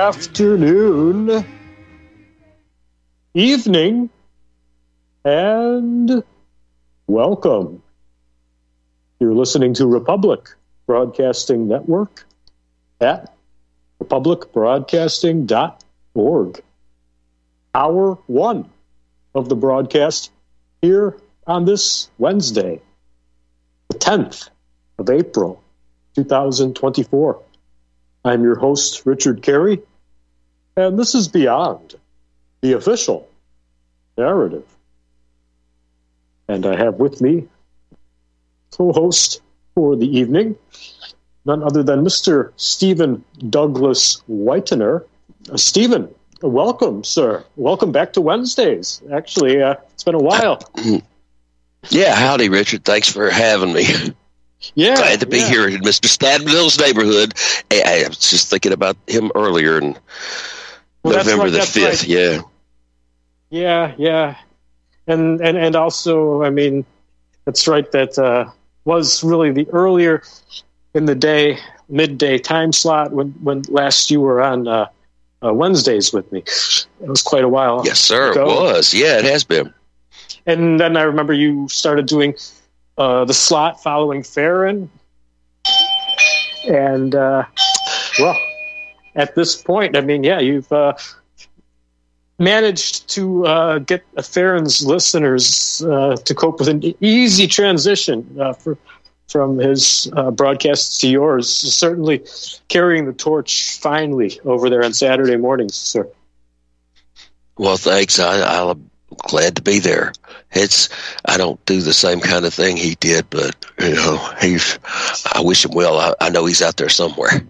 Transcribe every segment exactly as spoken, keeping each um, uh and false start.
afternoon, evening, and welcome. You're listening to Republic Broadcasting Network at republic broadcasting dot org. Hour one of the broadcast here on this Wednesday, the tenth of April, two thousand twenty-four. I'm your host, Richard Carey, and this is Beyond, the official narrative. And I have with me co-host for the evening, none other than Mister Stephen Douglas Whitener. Uh, Stephen, welcome, sir. Welcome back to Wednesdays. Actually, uh, it's been a while. Yeah, howdy, Richard. Thanks for having me. Yeah, glad to be yeah. here in Mister Stadville's neighborhood. I, I was just thinking about him earlier in well, November right, the fifth. Right. Yeah, yeah, yeah, and and and also, I mean, that's right. That uh, was really the earlier in the day, midday time slot when when last you were on uh, uh, Wednesdays with me. It was quite a while. Yes, sir. ago. It was. Yeah, it has been. And then I remember you started doing uh, the slot following Farron. And, uh, well, at this point, I mean, yeah, you've uh, managed to uh, get Farron's listeners uh, to cope with an easy transition uh, for, from his uh, broadcasts to yours, certainly carrying the torch finely over there on Saturday mornings, sir. Well, thanks. I, I'm glad to be there. It's I don't do the same kind of thing he did, but you know, he's. I wish him well. I, I know he's out there somewhere.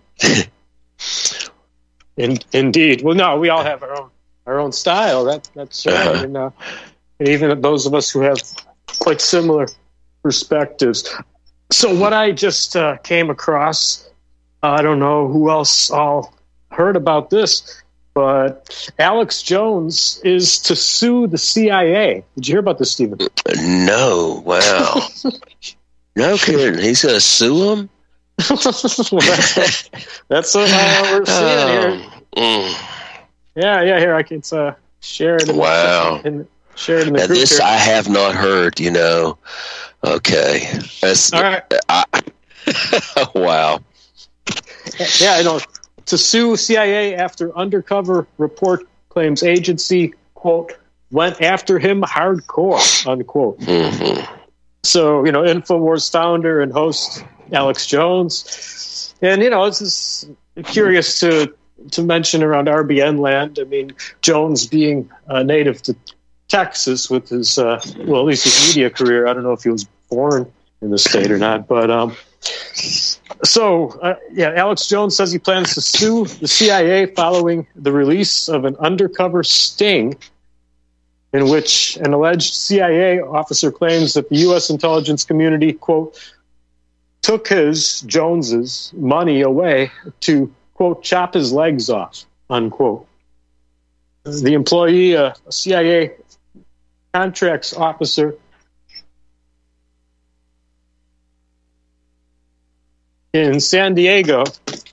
In, indeed. Well, no, we all have our own our own style. That that's right. Uh-huh. And, uh, and even those of us who have quite similar perspectives. So what I just uh, came across, uh, I don't know who else all heard about this, but Alex Jones is to sue the C I A. Did you hear about this, Stephen? No. Wow. No kidding. He's going to sue him? Well, that's, that's what uh, we're seeing here. Mm. Yeah, yeah, here I can uh, share it. In Wow. The, in, share it in the Now, group this here. I have not heard, you know. Okay. That's, All right. I, wow. Yeah, I know. To sue C I A after undercover report claims agency, quote, went after him hardcore, unquote. Mm-hmm. So, you know, InfoWars founder and host Alex Jones. And, you know, this is curious to to mention around R B N land. I mean, Jones being a native to Texas with his, uh, well, at least his media career. I don't know if he was born in the state or not, but um, so, uh, yeah, Alex Jones says he plans to sue the C I A following the release of an undercover sting in which an alleged C I A officer claims that the U S intelligence community, quote, took his, Jones's, money away to, quote, chop his legs off, unquote. The employee, a C I A contracts officer, in San Diego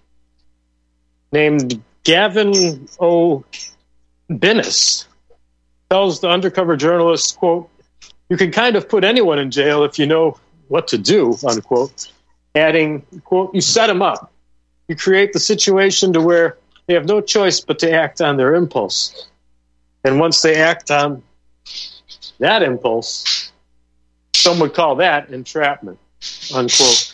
named Gavin O. Binnis tells the undercover journalist, quote, you can kind of put anyone in jail if you know what to do, unquote, adding, quote, you set them up. You create the situation to where they have no choice but to act on their impulse. And once they act on that impulse, some would call that entrapment, unquote.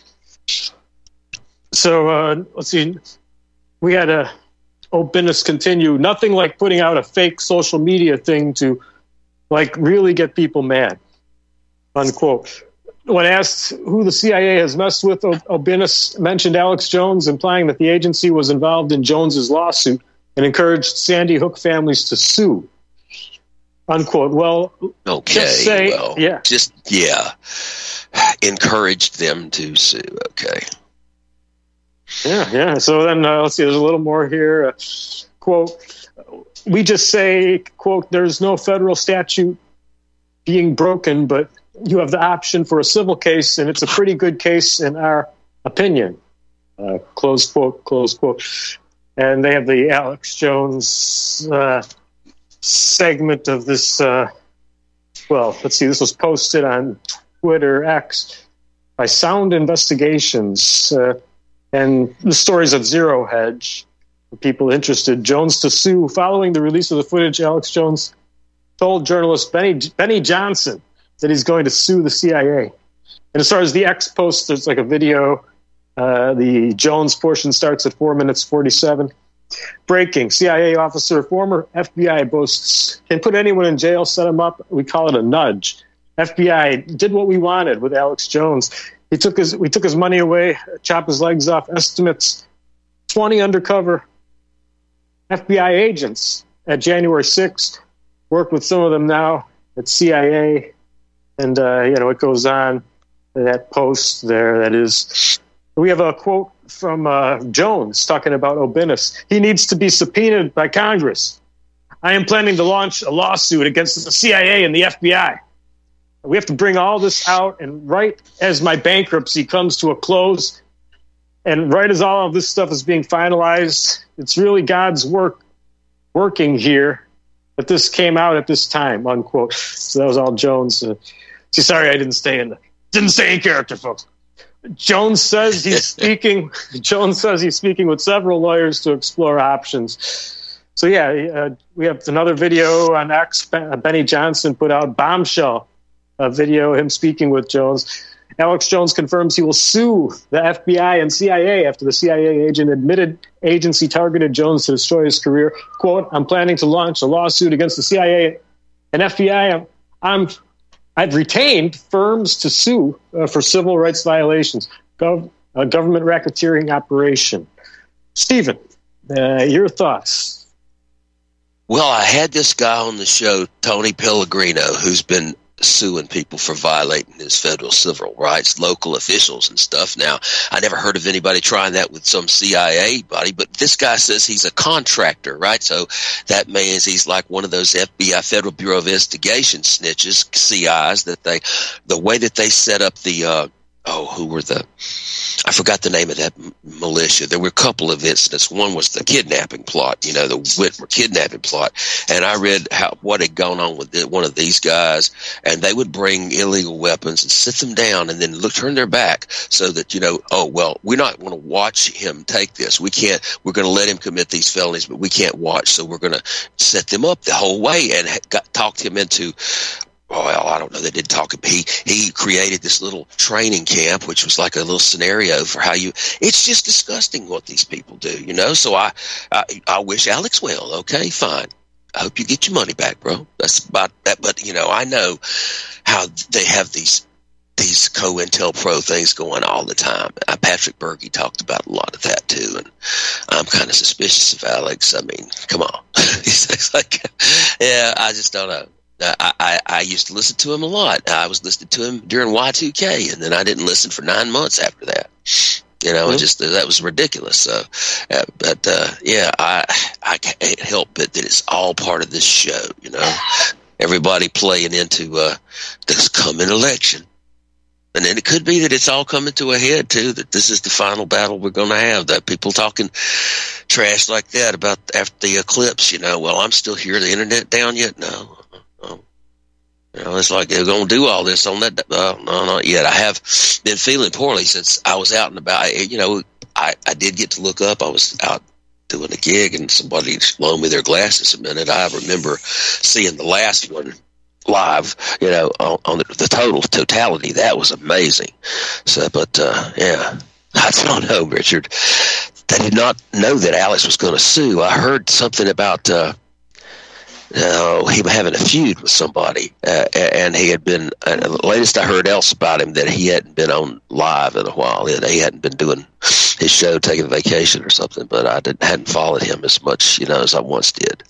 So, uh, let's see, we had a openness continue. Nothing like putting out a fake social media thing to, like, really get people mad, unquote. When asked who the C I A has messed with, O'Binnis mentioned Alex Jones, implying that the agency was involved in Jones's lawsuit and encouraged Sandy Hook families to sue, unquote. Well, okay, just say, well, yeah. just, yeah, encouraged them to sue, okay. Yeah, yeah. So then, uh, let's see, there's a little more here. Uh, quote, we just say, quote, there's no federal statute being broken, but you have the option for a civil case, and it's a pretty good case in our opinion. Uh, close quote, close quote. and they have the Alex Jones uh, segment of this. Uh, well, let's see. This was posted on Twitter X by Sound Investigations, uh, and the stories of Zero Hedge. For people interested, Jones to sue. Following the release of the footage, Alex Jones told journalist Benny Benny Johnson that he's going to sue the C I A. And as far as the X post, there's like a video. Uh, the Jones portion starts at four minutes forty-seven. Breaking: C I A officer, former F B I boasts, can put anyone in jail, set him up. We call it a nudge. F B I did what we wanted with Alex Jones. He took his, we took his money away, chopped his legs off. Estimates: twenty undercover F B I agents at January sixth. Work with some of them now at C I A. And, uh, you know, it goes on, that post there. That is, we have a quote from uh, Jones talking about Obinis. He needs to be subpoenaed by Congress. I am planning to launch a lawsuit against the C I A and the F B I. We have to bring all this out, and right as my bankruptcy comes to a close, and right as all of this stuff is being finalized, it's really God's work working here that this came out at this time, unquote. So that was all Jones. Uh, see, sorry I didn't stay in the, didn't stay in character, folks. Jones says he's speaking. Jones says he's speaking with several lawyers to explore options. So yeah, uh, we have another video on X. Benny Johnson put out bombshell, a video him speaking with Jones. Alex Jones confirms he will sue the F B I and C I A after the C I A agent admitted agency targeted Jones to destroy his career. Quote, I'm planning to launch a lawsuit against the C I A and F B I. I'm, I'm, I've retained firms to sue uh, for civil rights violations, gov, uh, government racketeering operation. Stephen, uh, your thoughts? Well, I had this guy on the show, Tony Pellegrino, who's been suing people for violating his federal civil rights, local officials and stuff. Now, I never heard of anybody trying that with some C I A body, but this guy says he's a contractor, right? So that means he's like one of those F B I, Federal Bureau of Investigation snitches, C Is, that they, the way that they set up the, uh, oh, who were the, I forgot the name of that militia. There were a couple of incidents. One was the kidnapping plot, you know, the Whitmer kidnapping plot. And I read how what had gone on with the, one of these guys, and they would bring illegal weapons and sit them down and then look, turn their back so that, you know, oh, well, we're not going to watch him take this. We can't, we're going to let him commit these felonies, but we can't watch. So we're going to set them up the whole way and got, talked him into, well, I don't know. They did talk. He he created this little training camp, which was like a little scenario for how you. It's just disgusting what these people do, you know. So I I, I wish Alex well. Okay, fine. I hope you get your money back, bro. That's about that. But you know, I know how they have these these COINTELPRO things going all the time. Uh, Patrick Berge talked about a lot of that too, and I'm kind of suspicious of Alex. I mean, come on. He's like, yeah, I just don't know. I, I, I used to listen to him a lot. I was listening to him during Y two K, and then I didn't listen for nine months after that. You know, mm-hmm. it just that was ridiculous. So, uh, but uh, yeah, I I can't help it that it's all part of this show. You know, everybody playing into uh, this coming election, and then it could be that it's all coming to a head too. That this is the final battle we're going to have. That people talking trash like that about after the eclipse. You know, well, I'm still here. The internet down yet? No. You know, it's like they're going to do all this on that. Uh, no, not yet. I have been feeling poorly since I was out and about. You know, I, I did get to look up. I was out doing a gig and somebody loaned me their glasses a minute. I remember seeing the last one live, you know, on, on the, the total totality. That was amazing. So, but, uh, yeah, I don't know, Richard. I did not know that Alex was going to sue. I heard something about, uh, Uh, he was having a feud with somebody, uh, and he had been. Uh, the latest I heard else about him that he hadn't been on live in a while. He, he hadn't been doing his show, taking a vacation or something. But I didn't hadn't followed him as much, you know, as I once did.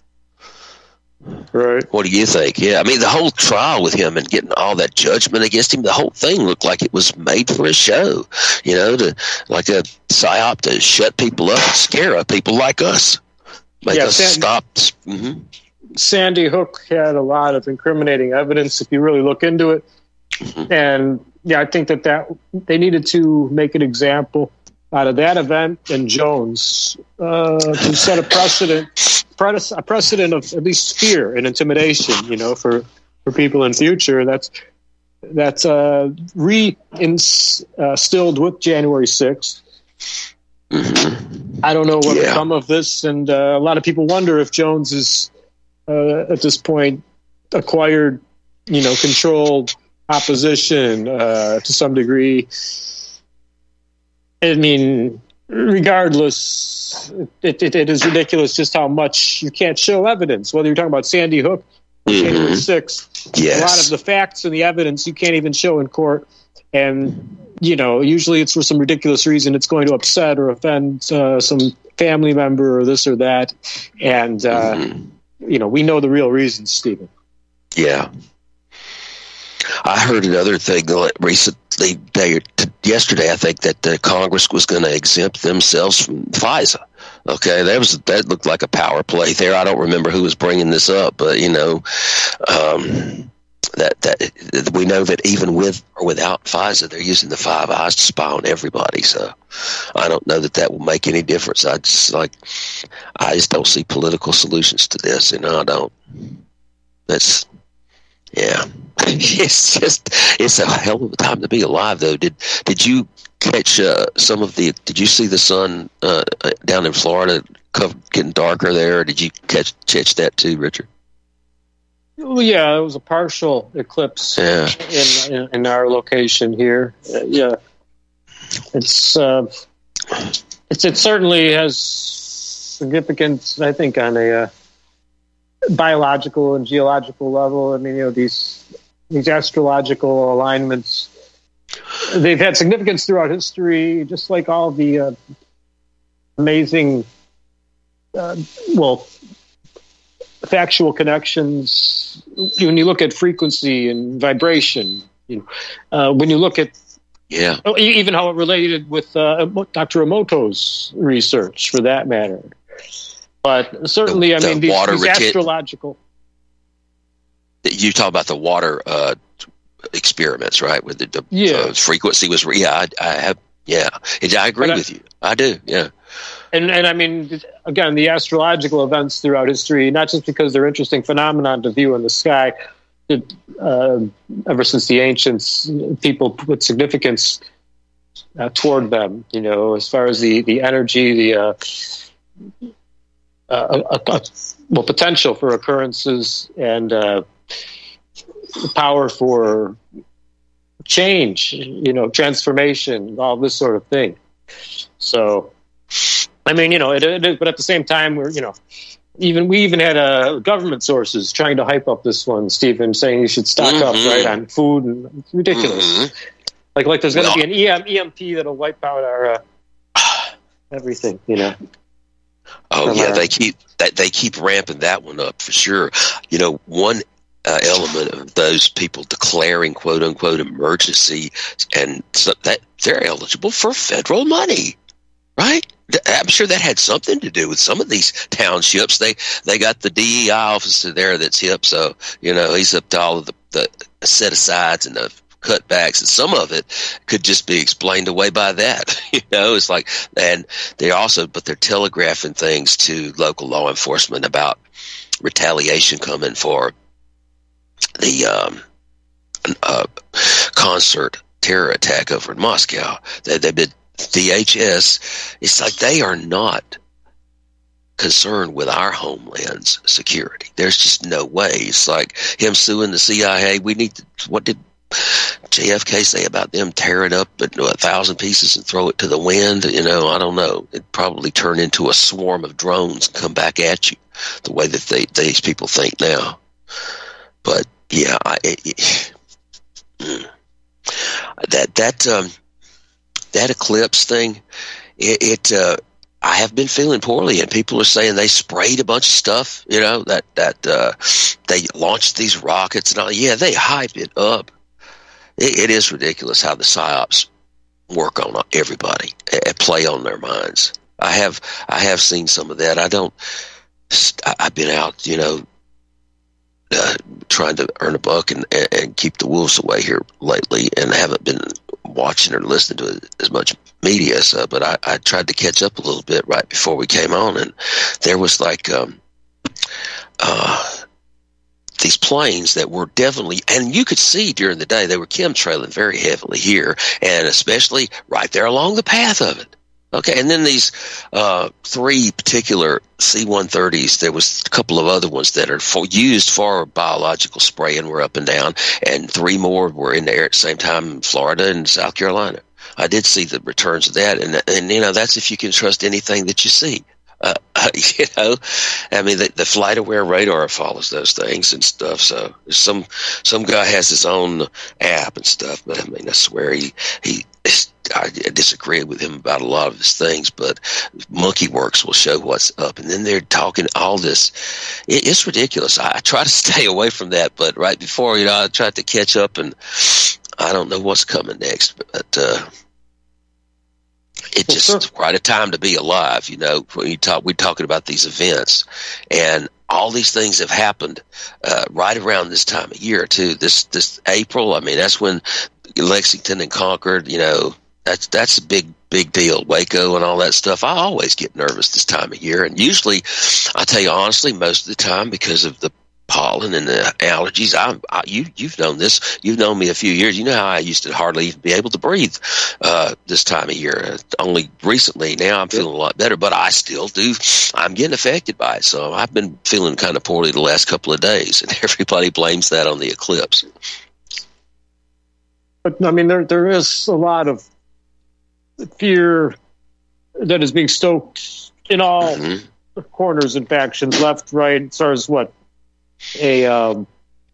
Right. What do you think? Yeah, I mean, the whole trial with him and getting all that judgment against him, the whole thing looked like it was made for a show. You know, to like a psyop to shut people up, and scare up people like us, make yeah, us Sandy, stop. Mm-hmm. Sandy Hook had a lot of incriminating evidence if you really look into it. Mm-hmm. And yeah, I think that, that they needed to make an example out of that event and Jones uh, to set a precedent, a precedent of at least fear and intimidation, you know, for, for people in future. That's that's uh, re-instilled with January sixth. Mm-hmm. I don't know what will yeah. come of this, and uh, a lot of people wonder if Jones is uh, at this point acquired, you know, controlled opposition uh, to some degree. I mean, regardless, it, it, it is ridiculous just how much you can't show evidence, whether you're talking about Sandy Hook or mm-hmm. January sixth. Yes. A lot of the facts and the evidence you can't even show in court. And, you know, usually it's for some ridiculous reason. It's going to upset or offend uh, some family member or this or that. And, uh, mm-hmm. you know, we know the real reasons, Stephen. Yeah. I heard another thing recently, they, yesterday, I think, that the Congress was going to exempt themselves from FISA. Okay, that was that looked like a power play there. I don't remember who was bringing this up, but you know, um, that that we know that even with or without FISA, they're using the Five Eyes to spy on everybody. So I don't know that that will make any difference. I just like I just don't see political solutions to this, and I don't. That's yeah. It's just it's a hell of a time to be alive, though. Did did you catch uh, some of the? Did you see the sun uh, down in Florida getting darker there? Or did you catch catch that too, Richard? Well, yeah, it was a partial eclipse yeah. in, in in our location here. Uh, yeah, it's uh, it's it certainly has significance, I think, on a uh, biological and geological level. I mean, you know, these these astrological alignments, they've had significance throughout history, just like all the uh, amazing, uh, well, factual connections. When you look at frequency and vibration, you know, uh, when you look at yeah, even how it related with uh, Doctor Emoto's research, for that matter. But certainly, the, I the mean, these, water these reti- astrological. You talk about the water uh, experiments, right? With the, the yeah. uh, frequency was, yeah, I, I have, yeah, I agree but with I, you. I do, yeah. And and I mean, again, the astrological events throughout history, not just because they're interesting phenomenon to view in the sky, it, uh, ever since the ancients, people put significance uh, toward them. You know, as far as the the energy, the uh, uh, uh, uh, well, potential for occurrences and uh, power for change, you know, transformation, all this sort of thing. So, I mean, you know, it, it, but at the same time, we're, you know, even we even had uh, government sources trying to hype up this one, Stephen, saying you should stock mm-hmm. up, right, on food, and it's ridiculous. Mm-hmm. Like, like there's going to well, be an E M P that'll wipe out our uh, everything, you know. Oh yeah, our, they keep they, they keep ramping that one up for sure. You know, one uh, element of those people declaring "quote unquote" emergency, and so that they're eligible for federal money, right? I'm sure that had something to do with some of these townships. They they got the D E I officer there that's hip, so you know he's up to all of the, the set asides and the cutbacks, and some of it could just be explained away by that. You know, it's like, and they also, but they're telegraphing things to local law enforcement about retaliation coming for the um, uh, concert terror attack over in Moscow. They, they've been D H S. It's like they are not concerned with our homeland's security. There's just no way. It's like him suing the C I A. We need to, what did J F K say about them tearing up a thousand pieces and throw it to the wind? You know, I don't know. It'd probably turn into a swarm of drones and come back at you the way that they, these people think now. But yeah, I, it, it, that that um, that eclipse thing, it. it uh, I have been feeling poorly, and people are saying they sprayed a bunch of stuff. You know that that uh, they launched these rockets and all. Yeah, they hype it up. It, it is ridiculous how the psyops work on everybody, uh, play on their minds. I have I have seen some of that. I don't. I, I've been out, you know, uh, trying to earn a buck and, and keep the wolves away here lately, and haven't been watching or listening to as much media, so, but I, I tried to catch up a little bit right before we came on, and there was like um, uh, these planes that were definitely, and you could see during the day, they were chemtrailing very heavily here, and especially right there along the path of it. Okay, and then these uh, three particular C one thirties, there was a couple of other ones that are for, used for biological spray and were up and down, and three more were in the air at the same time in Florida and South Carolina. I did see the returns of that, and, and you know, that's if you can trust anything that you see. Uh, you know, I mean, the, the flight aware radar follows those things and stuff. So some some guy has his own app and stuff, but I mean, I swear he he. I disagree with him about a lot of his things, but MonkeyWorks will show what's up, and then they're talking all this. It, it's ridiculous. I, I try to stay away from that, but right before, you know, I tried to catch up, and I don't know what's coming next, but uh, it's just quite a time to be alive. You know, when you talk, we're talking about these events, and all these things have happened uh, right around this time of year too. This this April, I mean, that's when Lexington and Concord, you know, that's that's a big big deal. Waco and all that stuff. I always get nervous this time of year, and usually, I tell you honestly, most of the time because of the pollen and the allergies. I, I you you've known this. You've known me a few years. You know how I used to hardly even be able to breathe uh, this time of year. Uh, only recently now I'm feeling a lot better, but I still do. I'm getting affected by it, so I've been feeling kind of poorly the last couple of days, and everybody blames that on the eclipse. But I mean, there there is a lot of fear that is being stoked in all mm-hmm. corners and factions, left, right, as far as what a um,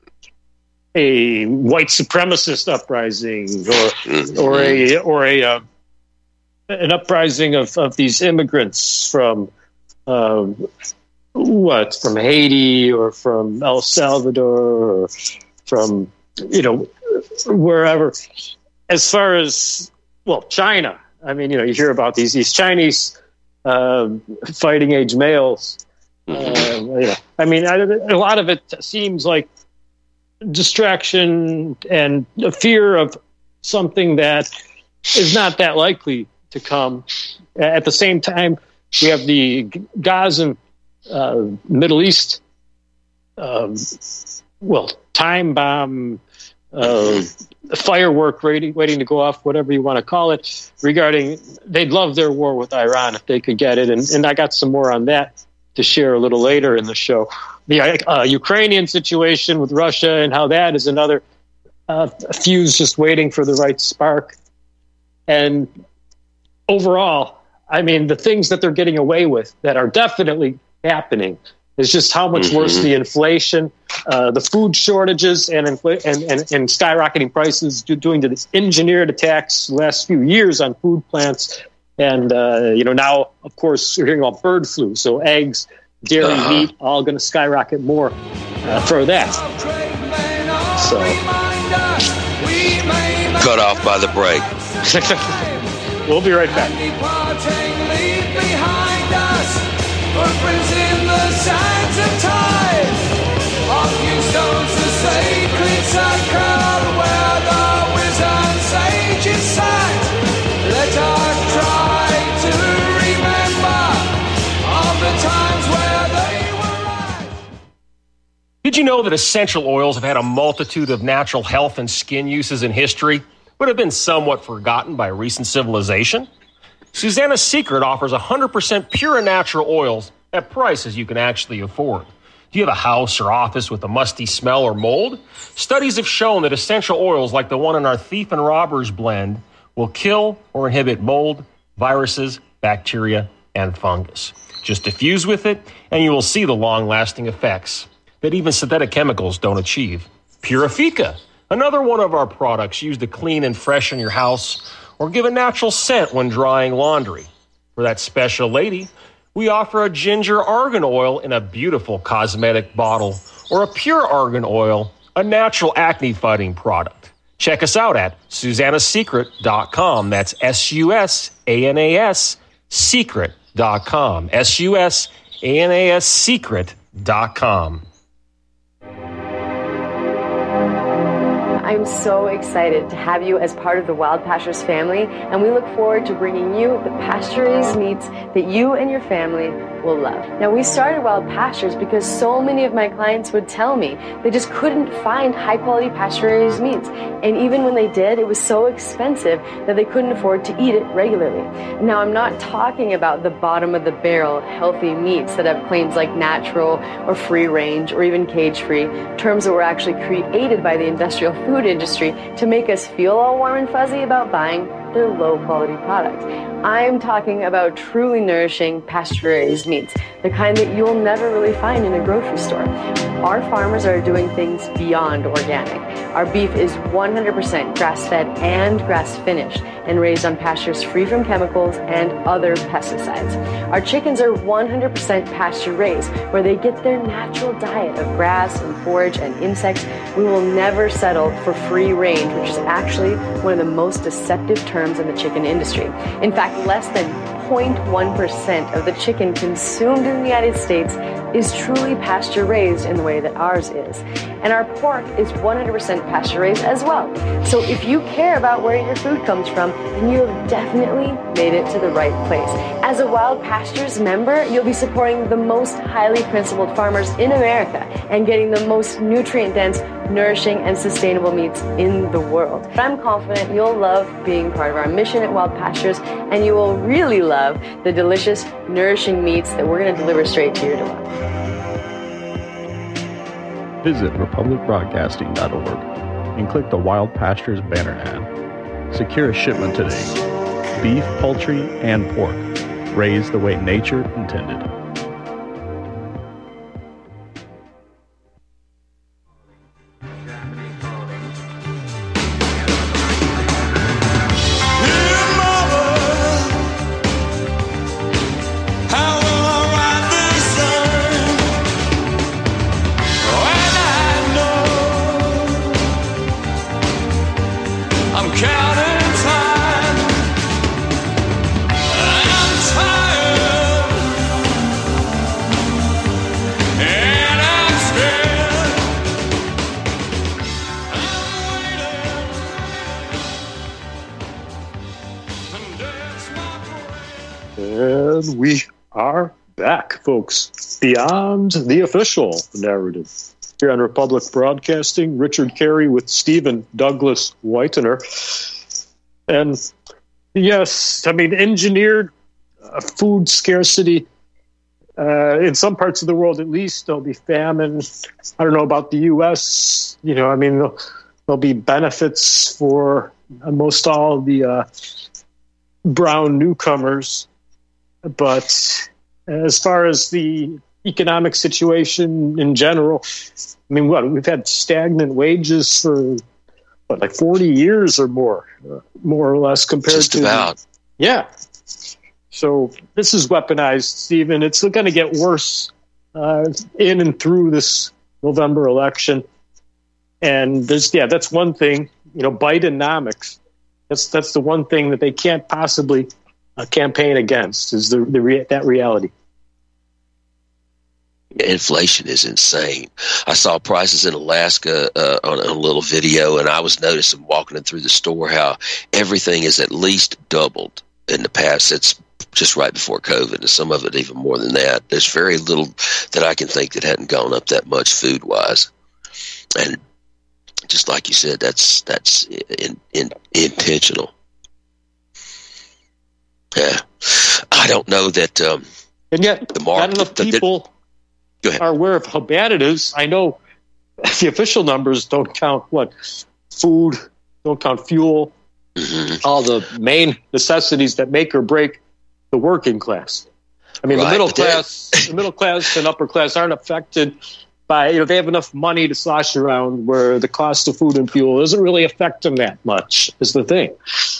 a white supremacist uprising, or mm-hmm. or a or a uh, an uprising of, of these immigrants from uh, what from Haiti or from El Salvador or from you know wherever. As far as well, China. I mean, you know, you hear about these these Chinese uh, fighting age males. Uh, you know, I mean, I, a lot of it seems like distraction and a fear of something that is not that likely to come. At the same time, we have the Gaza, uh, Middle East, um, well, time bomb. Uh, firework waiting, waiting to go off, whatever you want to call it, regarding they'd love their war with Iran if they could get it. And, and I got some more on that to share a little later in the show. The uh, Ukrainian situation with Russia and how that is another uh, fuse just waiting for the right spark. And overall, I mean, the things that they're getting away with that are definitely happening is just how much mm-hmm. worse the inflation, uh, the food shortages, and, infl- and, and and skyrocketing prices due to the engineered attacks the last few years on food plants. And, uh, you know, now, of course, we're hearing about bird flu. So eggs, dairy, uh-huh. meat, all going to skyrocket more uh, for that. So. Cut off by the break. We'll be right back. Footprints in the sands of time. Off you stones the sacred circle where the wisdom sages sat. Let us try to remember all the times where they were right. Did you know that essential oils have had a multitude of natural health and skin uses in history, but have been somewhat forgotten by recent civilization? Susanna's Secret offers one hundred percent pure and natural oils at prices you can actually afford. Do you have a house or office with a musty smell or mold? Studies have shown that essential oils like the one in our Thief and Robbers blend will kill or inhibit mold, viruses, bacteria, and fungus. Just diffuse with it, and you will see the long-lasting effects that even synthetic chemicals don't achieve. Purifica, another one of our products used to clean and freshen your house or give a natural scent when drying laundry. For that special lady, we offer a ginger argan oil in a beautiful cosmetic bottle, or a pure argan oil, a natural acne-fighting product. Check us out at susannas secret dot com. That's S U S A N A S secret dot com. S U S A N A S secret dot com. I'm so excited to have you as part of the Wild Pastures family, and we look forward to bringing you the pasture-raised meats that you and your family will love. Now, we started Wild Pastures because so many of my clients would tell me they just couldn't find high-quality pasture-raised meats, and even when they did, it was so expensive that they couldn't afford to eat it regularly. Now, I'm not talking about the bottom-of-the-barrel healthy meats that have claims like natural or free-range or even cage-free, terms that were actually created by the industrial food industry to make us feel all warm and fuzzy about buying their low-quality products. I'm talking about truly nourishing pasture-raised meats, the kind that you'll never really find in a grocery store. Our farmers are doing things beyond organic. Our beef is one hundred percent grass-fed and grass-finished and raised on pastures free from chemicals and other pesticides. Our chickens are one hundred percent pasture-raised, where they get their natural diet of grass and forage and insects. We will never settle for free range, which is actually one of the most deceptive terms in the chicken industry. In fact, less than zero point one percent of the chicken consumed in the United States is truly pasture-raised in the way that ours is. And our pork is one hundred percent pasture-raised as well. So if you care about where your food comes from, then you have definitely made it to the right place. As a Wild Pastures member, you'll be supporting the most highly principled farmers in America and getting the most nutrient-dense, nourishing, and sustainable meats in the world. I'm confident you'll love being part of our mission at Wild Pastures, and you will really love the delicious, nourishing meats that we're going to deliver straight to your door. Visit republic broadcasting dot org and click the Wild Pastures banner ad. Secure a shipment today. Beef, poultry, and pork, raised the way nature intended. And we are back, folks, beyond the official narrative. Here on Republic Broadcasting, Richard Carey with Stephen Douglas Whitener. And yes, I mean, engineered uh, food scarcity. Uh, in some parts of the world, at least, there'll be famine. I don't know about the U S. You know, I mean, there'll, there'll be benefits for most all the uh, brown newcomers. But as far as the economic situation in general, I mean, what, we've had stagnant wages for, what, like forty years or more, uh, more or less compared Just to... about. The, yeah. So this is weaponized, Stephen. It's going to get worse uh, in and through this November election. And there's, yeah, that's one thing, you know, Bidenomics. That's, that's the one thing that they can't possibly uh, campaign against is the, the rea- that reality. Inflation is insane. I saw prices in Alaska uh, on a little video, and I was noticing walking in through the store how everything is at least doubled in the past. It's just right before COVID, and some of it even more than that. There's very little that I can think that hadn't gone up that much food-wise. And just like you said, that's that's in, in, intentional. Yeah. I don't know that um, and yet, the market, not enough the, the, people are aware of how bad it is. I know the official numbers don't count what? Food, don't count fuel, mm-hmm. all the main necessities that make or break the working class. I mean, right, the middle class, the middle class and upper class aren't affected by, you know, they have enough money to slosh around where the cost of food and fuel doesn't really affect them that much, is the thing.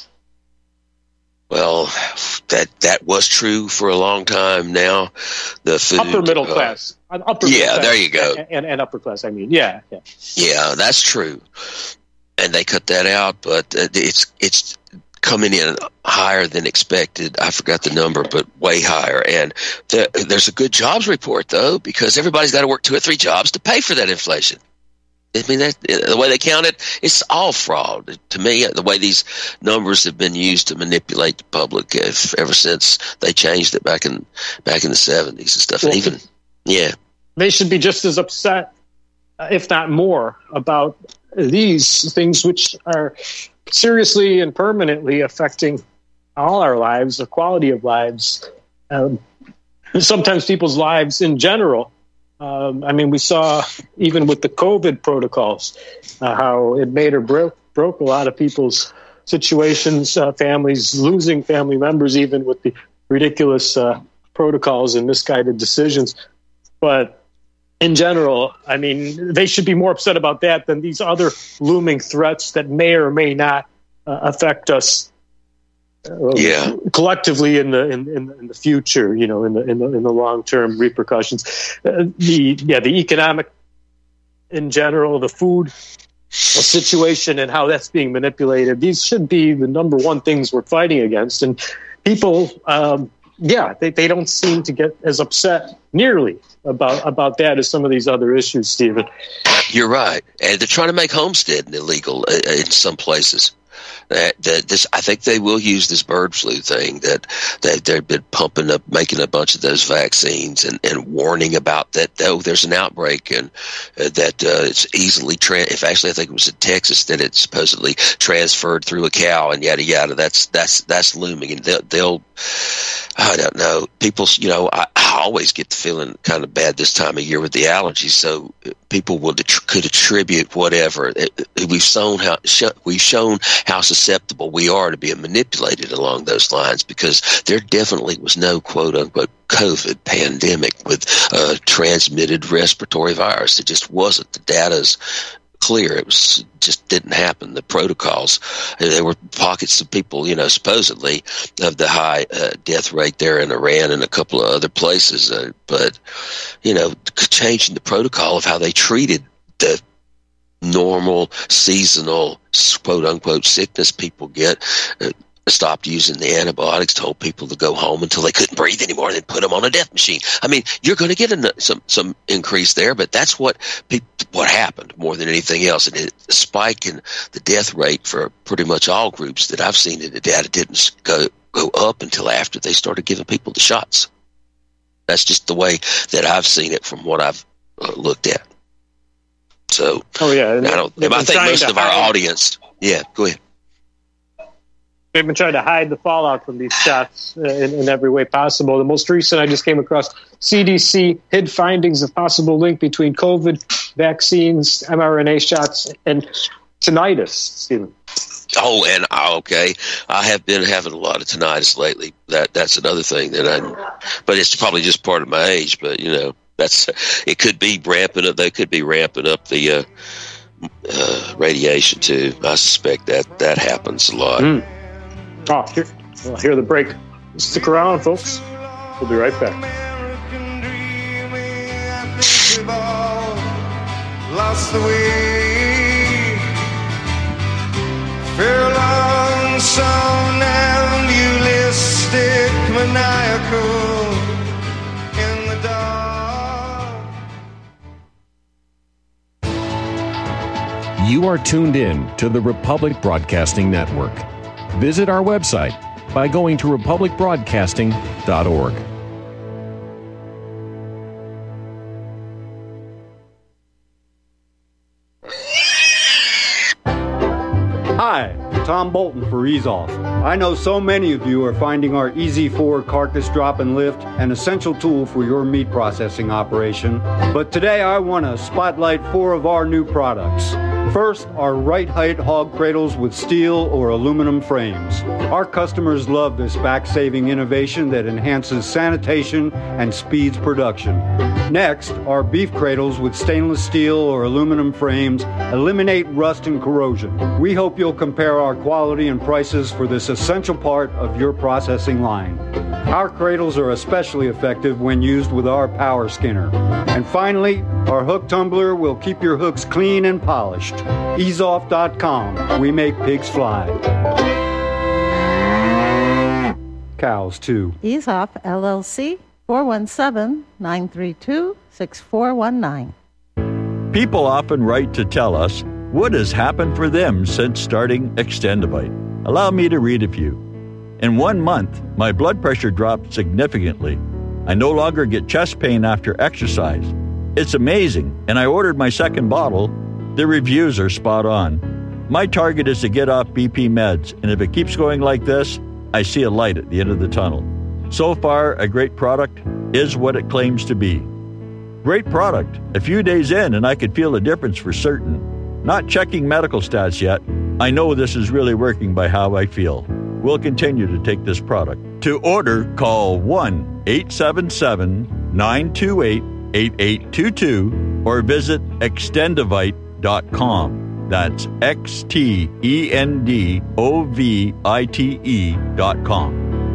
Well, that that was true for a long time now. The food, upper middle uh, class. Upper yeah, middle class there you go. And, and, and upper class, I mean, yeah, yeah. Yeah, that's true. And they cut that out, but it's it's coming in higher than expected. I forgot the number, but way higher. And the, there's a good jobs report, though, because everybody's got to work two or three jobs to pay for that inflation. I mean, that, the way they count it, it's all fraud. To me, the way these numbers have been used to manipulate the public if, ever since they changed it back in back in the seventies and stuff. Well, and even, yeah. They should be just as upset, if not more, about these things which are seriously and permanently affecting all our lives, the quality of lives, um, sometimes people's lives in general. Um, I mean, we saw even with the COVID protocols uh, how it made or broke, broke a lot of people's situations, uh, families losing family members, even with the ridiculous uh, protocols and misguided decisions. But in general, I mean, they should be more upset about that than these other looming threats that may or may not uh, affect us Uh, yeah. collectively in the in, in, in the future, you know, in the in the in the long term repercussions. Uh, the yeah, the economic in general, the food situation, and how that's being manipulated. These should be the number one things we're fighting against. And people, um, yeah, they, they don't seem to get as upset nearly about about that as some of these other issues, Stephen. You're right, and they're trying to make homesteading illegal in some places. That, that this, I think they will use this bird flu thing that, that they've been pumping up, making a bunch of those vaccines and, and warning about that. Oh, there's an outbreak and uh, that uh, it's easily tra- if actually I think it was in Texas that it supposedly transferred through a cow and yada yada. That's that's that's looming, and they'll, they'll I don't know. People, you know, I, I always get the feeling kind of bad this time of year with the allergies. So people will could attribute whatever. We've shown how we've shown how susceptible we are to being manipulated along those lines, because there definitely was no quote unquote COVID pandemic with a transmitted respiratory virus. It just wasn't. The data's clear. It was just didn't happen. The protocols, there were pockets of people, you know, supposedly of the high uh, death rate there in Iran and a couple of other places. Uh, but, you know, changing the protocol of how they treated the normal seasonal quote unquote sickness people get, uh, stopped using the antibiotics, told people to go home until they couldn't breathe anymore, and then put them on a death machine. I mean, you're going to get a, some some increase there, but that's what pe- what happened more than anything else. And it, the spike in the death rate for pretty much all groups that I've seen in the data didn't go go up until after they started giving people the shots. That's just the way that I've seen it from what I've uh, looked at. So, oh yeah, I don't. I think most of our audience. Yeah, go ahead. They've been trying to hide the fallout from these shots uh, in, in every way possible. The most recent I just came across, C D C hid findings of possible link between COVID vaccines, mRNA shots, and tinnitus, Stephen. Oh, and okay, I have been having a lot of tinnitus lately. That that's another thing that I, but it's probably just part of my age. But you know, that's it could be ramping up. They could be ramping up the uh, uh, radiation too. I suspect that that happens a lot. Mm. Oh, here, well, hear the break. Stick around, folks. We'll be right back. Lost the way, fell lonesome and nihilistic, maniacal in the dark. You are tuned in to the Republic Broadcasting Network. Visit our website by going to republic broadcasting dot org. Hi, Tom Bolton for Ease Off. I know so many of you are finding our Easy four carcass drop and lift an essential tool for your meat processing operation. But today I want to spotlight four of our new products. First, our right height hog cradles with steel or aluminum frames. Our customers love this back-saving innovation that enhances sanitation and speeds production. Next, our beef cradles with stainless steel or aluminum frames eliminate rust and corrosion. We hope you'll compare our quality and prices for this essential part of your processing line. Our cradles are especially effective when used with our power skinner. And finally, our hook tumbler will keep your hooks clean and polished. ease off dot com. We make pigs fly. Cows, too. Ease Off, L L C, four one seven, nine three two, six four one nine. People often write to tell us what has happened for them since starting Extendivite. Allow me to read a few. In one month, my blood pressure dropped significantly. I no longer get chest pain after exercise. It's amazing, and I ordered my second bottle. The reviews are spot on. My target is to get off B P meds, and if it keeps going like this, I see a light at the end of the tunnel. So far, a great product is what it claims to be. Great product. A few days in, and I could feel a difference for certain. Not checking medical stats yet. I know this is really working by how I feel. We'll continue to take this product. To order, call one eight seven seven, nine two eight, eight eight two two or visit extendivite dot com. That's X T E N D O V I T E dot com.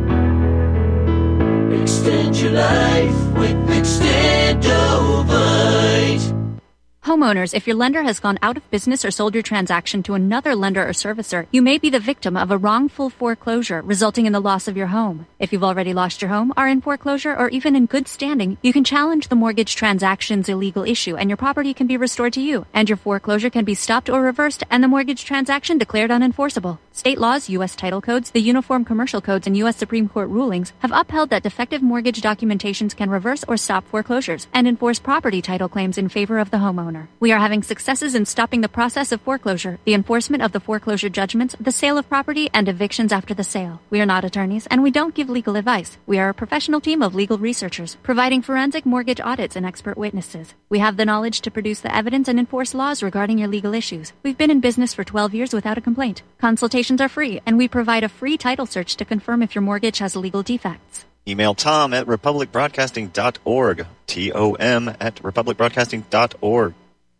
Extend your life with Extendivite. Homeowners, if your lender has gone out of business or sold your transaction to another lender or servicer, you may be the victim of a wrongful foreclosure resulting in the loss of your home. If you've already lost your home, are in foreclosure, or even in good standing, you can challenge the mortgage transaction's illegal issue and your property can be restored to you, and your foreclosure can be stopped or reversed and the mortgage transaction declared unenforceable. State laws, U S title codes, the Uniform Commercial Codes, and U S Supreme Court rulings have upheld that defective mortgage documentations can reverse or stop foreclosures and enforce property title claims in favor of the homeowner. We are having successes in stopping the process of foreclosure, the enforcement of the foreclosure judgments, the sale of property, and evictions after the sale. We are not attorneys, and we don't give legal advice. We are a professional team of legal researchers, providing forensic mortgage audits and expert witnesses. We have the knowledge to produce the evidence and enforce laws regarding your legal issues. We've been in business for twelve years without a complaint. Consultations are free, and we provide a free title search to confirm if your mortgage has legal defects. Email Tom at republic broadcasting dot org. T O M at republic broadcasting dot org.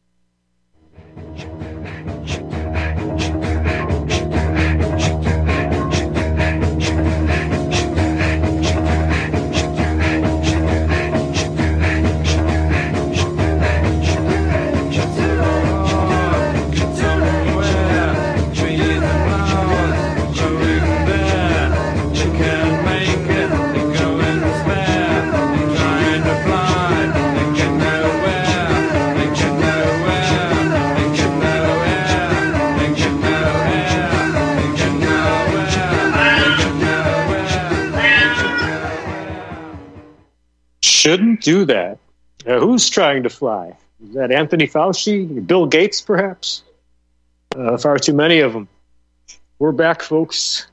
Shouldn't do that. Uh, who's trying to fly? Is that Anthony Fauci? Bill Gates, perhaps? Uh, far too many of them. We're back, folks.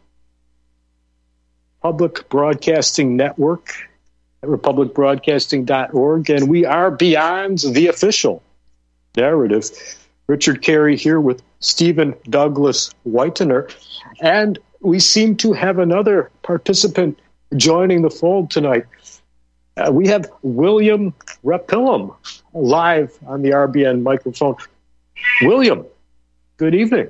Public Broadcasting Network at republic broadcasting dot org, and we are beyond the official narrative. Richard Carey here with Stephen Douglas Whitener, and we seem to have another participant joining the fold tonight. Uh, we have William Rapillum live on the R B N microphone. William, good evening.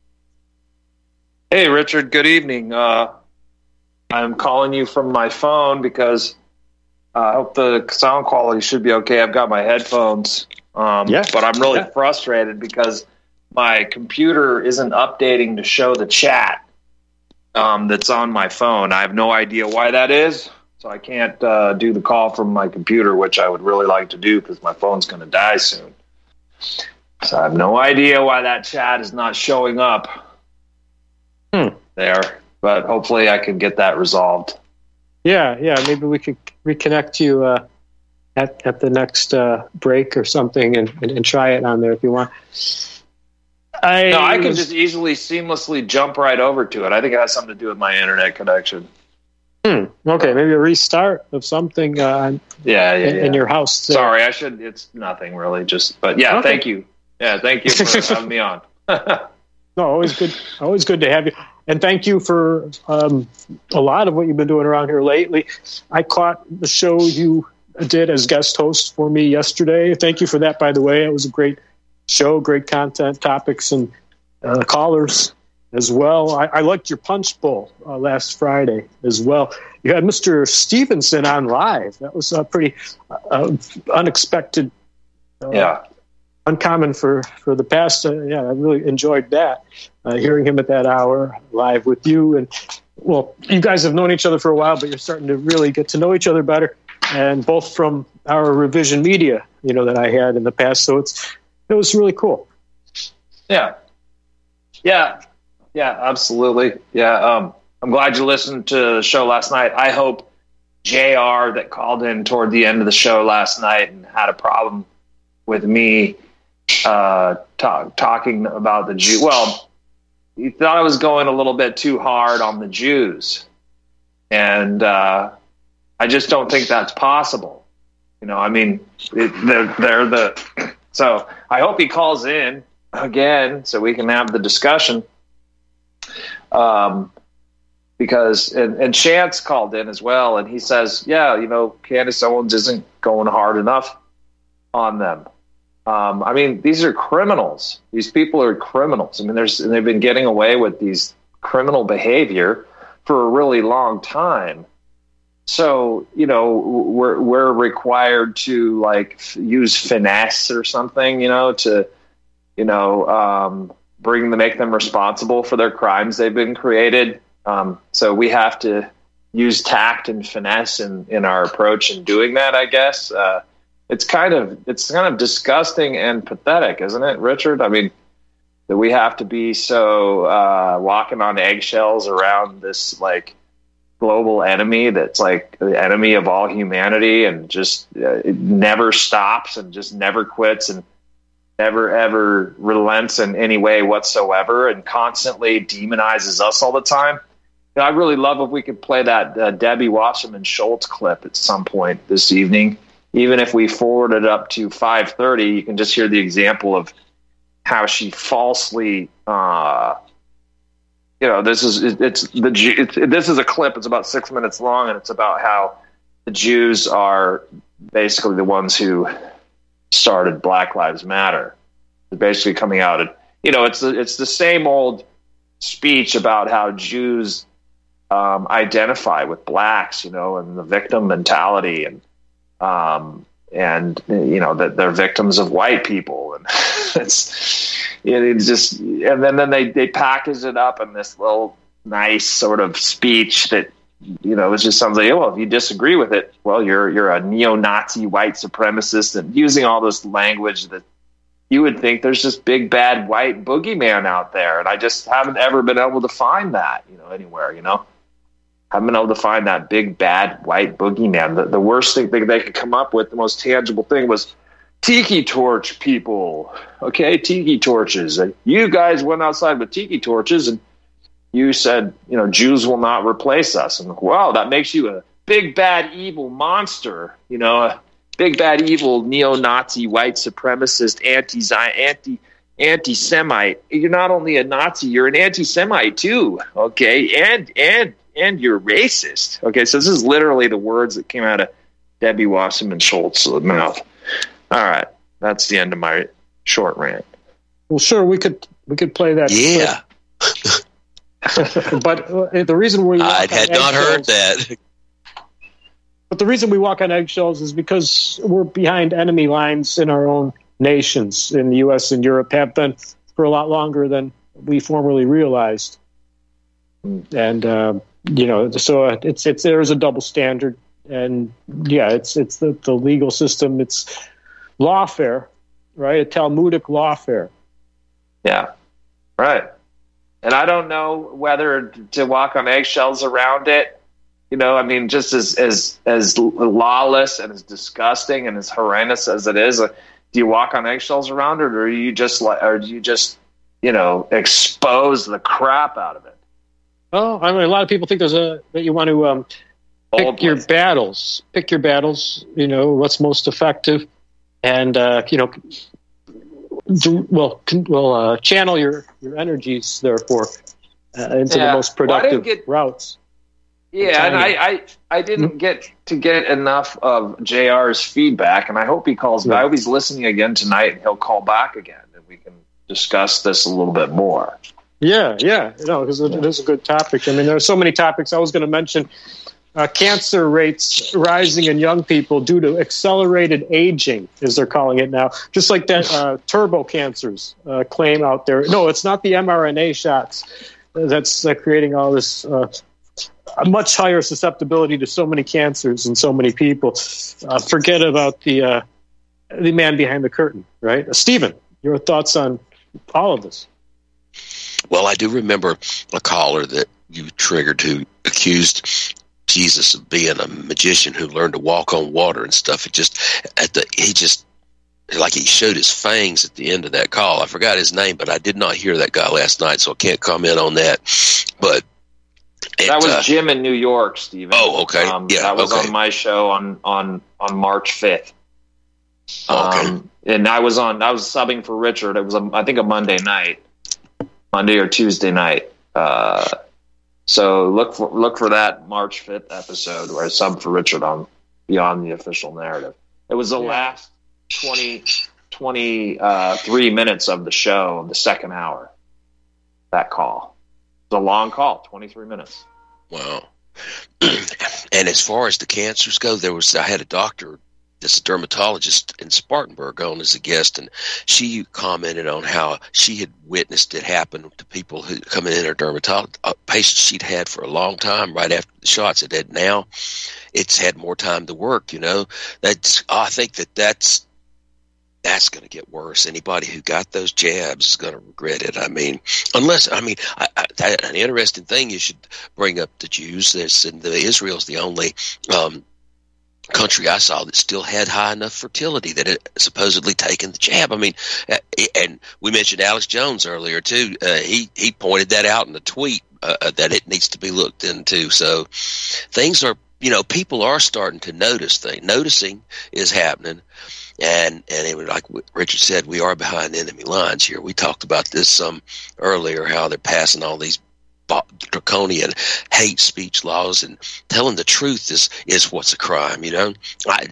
Hey, Richard, good evening. Uh, I'm calling you from my phone because uh, I hope the sound quality should be okay. I've got my headphones, um, yeah. but I'm really yeah. frustrated because my computer isn't updating to show the chat um, that's on my phone. I have no idea why that is. So I can't uh, do the call from my computer, which I would really like to do because my phone's going to die soon. So I have no idea why that chat is not showing up hmm. there, but hopefully I can get that resolved. Yeah, yeah, maybe we could reconnect you uh, at at the next uh, break or something and, and, and try it on there if you want. I no, I can was... just easily, seamlessly jump right over to it. I think it has something to do with my internet connection. Hmm. Okay, maybe a restart of something uh, yeah, yeah, in, yeah. in your house. There. Sorry, I should. It's nothing really. Just, but yeah, okay. thank you. Yeah, thank you for having me on. No, always good. Always good to have you. And thank you for um, a lot of what you've been doing around here lately. I caught the show you did as guest host for me yesterday. Thank you for that, by the way. It was a great show, great content, topics, and uh, callers as well. I, I liked your Punch Bowl uh, last Friday as well. You had Mister Stevenson on live. That was uh, pretty uh, unexpected. Uh, yeah. Uncommon for, for the past. Uh, yeah, I really enjoyed that, uh, hearing him at that hour live with you. And, well, you guys have known each other for a while, but you're starting to really get to know each other better, and both from our Revision Media, you know, that I had in the past. So it's it was really cool. Yeah. Yeah. Yeah, absolutely. Yeah. Um, I'm glad you listened to the show last night. I hope J R that called in toward the end of the show last night and had a problem with me uh, talk, talking about the Jew. Well, he thought I was going a little bit too hard on the Jews. And uh, I just don't think that's possible. You know, I mean, it, they're, they're the... So I hope he calls in again so we can have the discussion. Um, because, and, and Chance called in as well, and he says, yeah, you know, Candace Owens isn't going hard enough on them. Um, I mean, these are criminals. These people are criminals. I mean, there's, they've been getting away with these criminal behavior for a really long time. So, you know, we're, we're required to like f- use finesse or something, you know, to, you know, um, bring them, make them responsible for their crimes they've been created. Um, so we have to use tact and finesse in, in our approach in doing that, I guess. Uh, it's kind of, it's kind of disgusting and pathetic, isn't it, Richard? I mean, that we have to be so uh, walking on eggshells around this like global enemy that's like the enemy of all humanity, and just uh, it never stops and just never quits and never ever relents in any way whatsoever, and constantly demonizes us all the time. You know, I really love if we could play that uh, Debbie Wasserman Schultz clip at some point this evening. Even if we forward it up to five thirty, you can just hear the example of how she falsely, uh, you know, this is it, it's the it's, it, this is a clip. It's about six minutes long, and it's about how the Jews are basically the ones who started Black Lives Matter. They're basically coming out and, you know, it's the, it's the same old speech about how Jews um, identify with blacks, you know, and the victim mentality, and um, and you know that they're victims of white people, and it's it's just, and then then they they package it up in this little nice sort of speech that, you know, it just sounds like, oh, well, if you disagree with it, well, you're you're a neo-Nazi white supremacist, and using all this language that you would think there's this big bad white boogeyman out there, and I just haven't ever been able to find that, you know, anywhere, you know. Haven't been able to find that big bad white boogeyman. The, the worst thing they, they could come up with, the most tangible thing, was tiki torch people. Okay, tiki torches. You guys went outside with tiki torches, and you said, you know, Jews will not replace us. And wow, that makes you a big bad evil monster, you know, a big bad evil neo-Nazi white supremacist anti anti anti-Semite. You're not only a Nazi, you're an anti-Semite too. Okay, and and and you're racist. Okay, so this is literally the words that came out of Debbie Wasserman Schultz's mouth. All right, that's the end of my short rant. Well, sure, we could we could play that. Yeah. But uh, the reason we I had not heard that. But the reason we walk on eggshells is because we're behind enemy lines in our own nations. In the U S and Europe have been for a lot longer than we formerly realized. And uh, you know, so it's it's there's a double standard, and yeah, it's it's the, the legal system. It's lawfare, right? A Talmudic lawfare. Yeah, right. And I don't know whether to walk on eggshells around it. You know, I mean, just as as as lawless and as disgusting and as horrendous as it is, uh, do you walk on eggshells around it, or are you just like, or do you just, you know, expose the crap out of it? Oh, I mean, a lot of people think there's a that you want to um, pick your battles, pick your battles. You know, what's most effective, and uh, you know, do, well, con, well, uh, channel your your energies therefore uh, into yeah. the most productive well, get, routes. Yeah, and I, I, I didn't mm-hmm. get to get enough of J R's feedback, and I hope he calls back. I hope he's listening again tonight, and he'll call back again, and we can discuss this a little bit more. Yeah, yeah, no, because it, it is a good topic. I mean, there are so many topics. I was going to mention uh, cancer rates rising in young people due to accelerated aging, as they're calling it now. Just like that uh, turbo cancers uh, claim out there. No, it's not the mRNA shots that's uh, creating all this uh, a much higher susceptibility to so many cancers in so many people. Uh, forget about the uh, the man behind the curtain, right? Uh, Stephen, your thoughts on all of this? Well, I do remember a caller that you triggered who accused Jesus of being a magician who learned to walk on water and stuff. It just at the he just like he showed his fangs at the end of that call. I forgot his name, but I did not hear that guy last night, so I can't comment on that. But it, that was uh, Jim in New York, Stephen. Oh, okay. Um, yeah, that was okay. on my show on on on March fifth. Okay. Um, and I was on. I was subbing for Richard. It was, a, I think, a Monday night, Monday or Tuesday night. Uh, so look for look for that March fifth episode where I subbed for Richard on Beyond the Official Narrative. It was the yeah. last twenty, twenty-three minutes of the show, the second hour. That call. It was a long call, twenty-three minutes. Wow. And as far as the cancers go, there was I had a doctor. This dermatologist in Spartanburg on as a guest, and she commented on how she had witnessed it happen to people who come in, her dermatologist uh, patients she'd had for a long time right after the shots. It had now, it's had more time to work. You know, that's I think that that's that's going to get worse. Anybody who got those jabs is going to regret it. I mean, unless I mean, I, I, that, an interesting thing you should bring up the Jews. This and the Israel's the only. Um, country I saw that still had high enough fertility that it supposedly taken the jab. I mean, and we mentioned Alex Jones earlier too. Uh, he he pointed that out in a tweet uh, that it needs to be looked into. So things are, you know, people are starting to notice things. Noticing is happening, and and it was like Richard said, we are behind enemy lines here. We talked about this some earlier, how they're passing all these draconian hate speech laws, and telling the truth is is what's a crime. You know, I,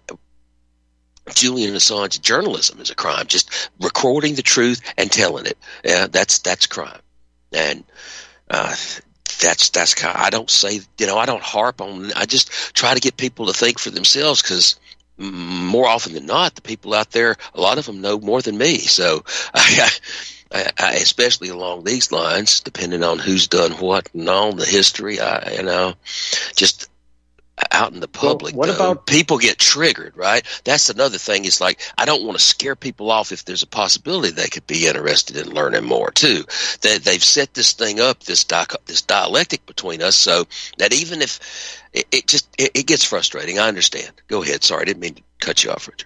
Julian Assange journalism is a crime. Just recording the truth and telling it, yeah, that's that's crime. And uh, that's that's kind of, I don't say, you know, I don't harp on. I just try to get people to think for themselves, because more often than not, the people out there, a lot of them know more than me. So I. I, I, especially along these lines, depending on who's done what and all the history, I, you know, just out in the public, well, what though, about people get triggered, right? That's another thing. It's like, I don't want to scare people off if there's a possibility they could be interested in learning more too. They, they've set this thing up, this di- this dialectic between us, so that even if it, it just it, it gets frustrating. I understand. Go ahead. Sorry, I didn't mean to cut you off, Richard.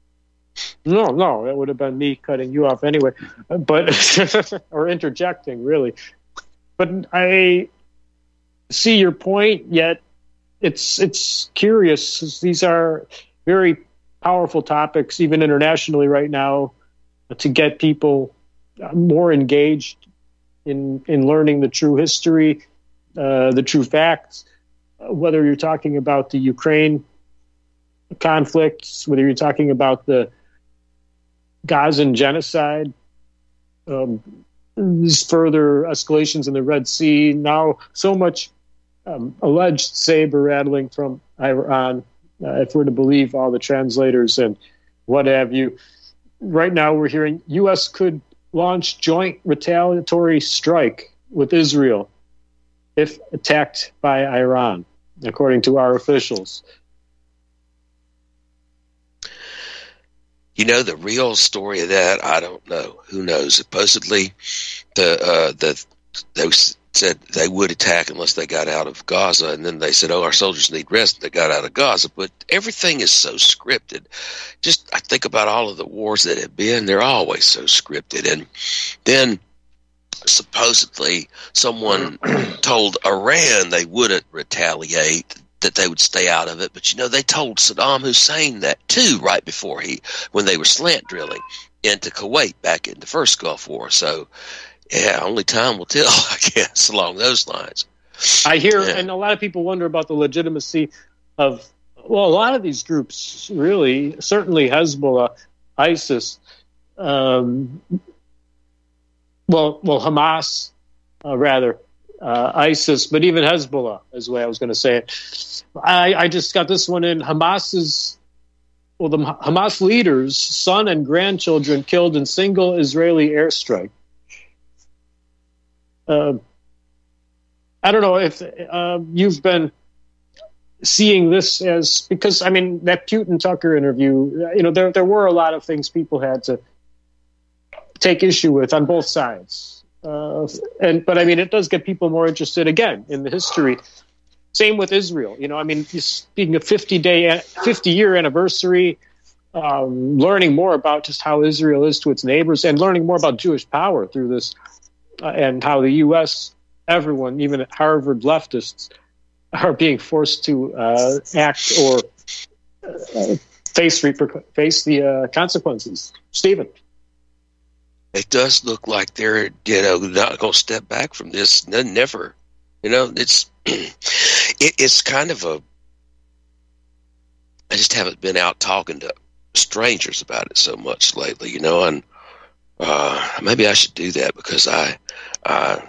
No, no, it would have been me cutting you off anyway, but or interjecting, really. But I see your point. Yet it's it's curious. These are very powerful topics, even internationally right now, to get people more engaged in in learning the true history, uh, the true facts. Whether you're talking about the Ukraine conflicts, whether you're talking about the Gazan genocide, um, these further escalations in the Red Sea, now so much um, alleged saber rattling from Iran, uh, if we're to believe all the translators and what have you. Right now we're hearing U S could launch joint retaliatory strike with Israel if attacked by Iran, according to our officials. You know, the real story of that, I don't know. Who knows? Supposedly, the uh, the they said they would attack unless they got out of Gaza, and then they said, "Oh, our soldiers need rest." They got out of Gaza, but everything is so scripted. Just I think about all of the wars that have been; they're always so scripted. And then supposedly, someone told Iran they wouldn't retaliate, that they would stay out of it. But, you know, they told Saddam Hussein that, too, right before he, when they were slant drilling into Kuwait back in the first Gulf War. So, yeah, only time will tell, I guess, along those lines. I hear, yeah. and a lot of people wonder about the legitimacy of, well, a lot of these groups, really, certainly Hezbollah, ISIS, um, well, well, Hamas, uh, rather, Uh, ISIS, but even Hezbollah is the way I was going to say it. I, I just got this one in. Hamas's, well, the Hamas leader's son and grandchildren killed in single Israeli airstrike. Uh, I don't know if uh, you've been seeing this as, because, I mean, that Putin Tucker interview, you know, there there were a lot of things people had to take issue with on both sides. Uh, and but I mean, it does get people more interested again in the history. Same with Israel. You know, I mean, speaking of fifty day, fifty year anniversary, um, learning more about just how Israel is to its neighbors, and learning more about Jewish power through this, uh, and how the U S, everyone, even Harvard leftists, are being forced to uh, act or uh, face reper- face the uh, consequences. Stephen. It does look like they're, you know, not going to step back from this. Never, you know, it's it, it's kind of a. I just haven't been out talking to strangers about it so much lately, you know, and uh, maybe I should do that because I, I,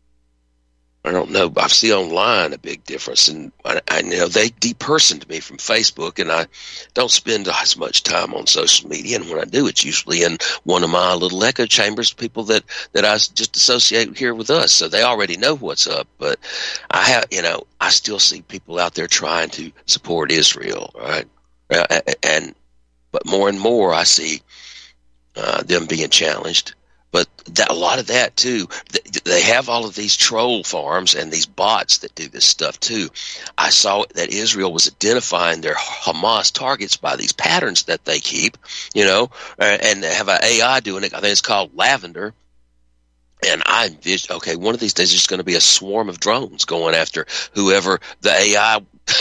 I don't know. I see online a big difference, and I, I you know they depersoned me from Facebook, and I don't spend as much time on social media. And when I do, it's usually in one of my little echo chambers, people that that I just associate here with us, so they already know what's up. But I have, you know, I still see people out there trying to support Israel, right? Uh, and but more and more, I see uh, them being challenged. But that, a lot of that, too, they have all of these troll farms and these bots that do this stuff, too. I saw that Israel was identifying their Hamas targets by these patterns that they keep, you know, and they have an A I doing it. I think it's called Lavender. And I envision, okay, one of these days there's just going to be a swarm of drones going after whoever the A I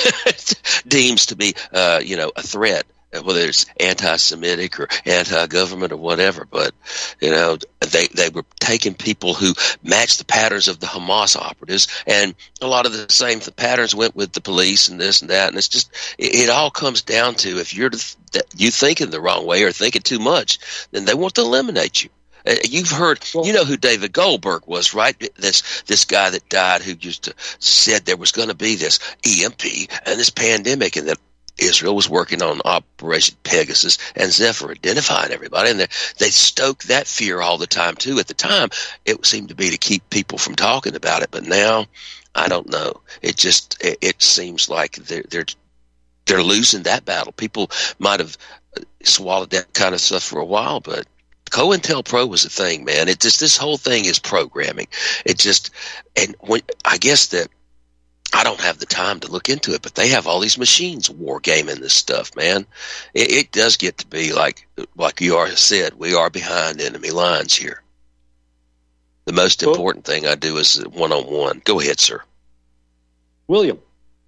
deems to be, uh, you know, a threat. Whether it's anti-Semitic or anti-government or whatever, but you know they they were taking people who matched the patterns of the Hamas operatives, and a lot of the same the patterns went with the police and this and that, and it's just it, it all comes down to if you're the, you thinking the wrong way or thinking too much, then they want to eliminate you. Uh, you've heard, you know who David Goldberg was, right? This this guy that died who used to said there was going to be this E M P and this pandemic, and that Israel was working on Operation Pegasus and Zephyr, identifying everybody, and they, they stoked that fear all the time too. At the time, it seemed to be to keep people from talking about it, but now, I don't know. It just it, it seems like they're they're they're losing that battle. People might have swallowed that kind of stuff for a while, but COINTELPRO was a thing, man. It just this whole thing is programming. It just and when I guess that. I don't have the time to look into it, but they have all these machines war gaming this stuff, man. It, it does get to be like, like you already said, we are behind enemy lines here. The most cool. important thing I do is one-on-one. Go ahead, sir. William.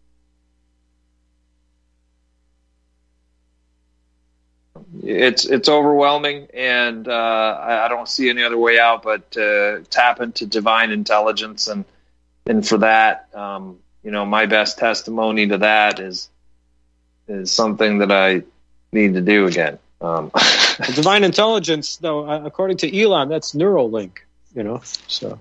It's it's overwhelming, and uh, I, I don't see any other way out but to tap into divine intelligence, and and for that, um, you know, my best testimony to that is is something that I need to do again. Um. Divine intelligence, though, according to Elon, that's Neuralink. You know, so.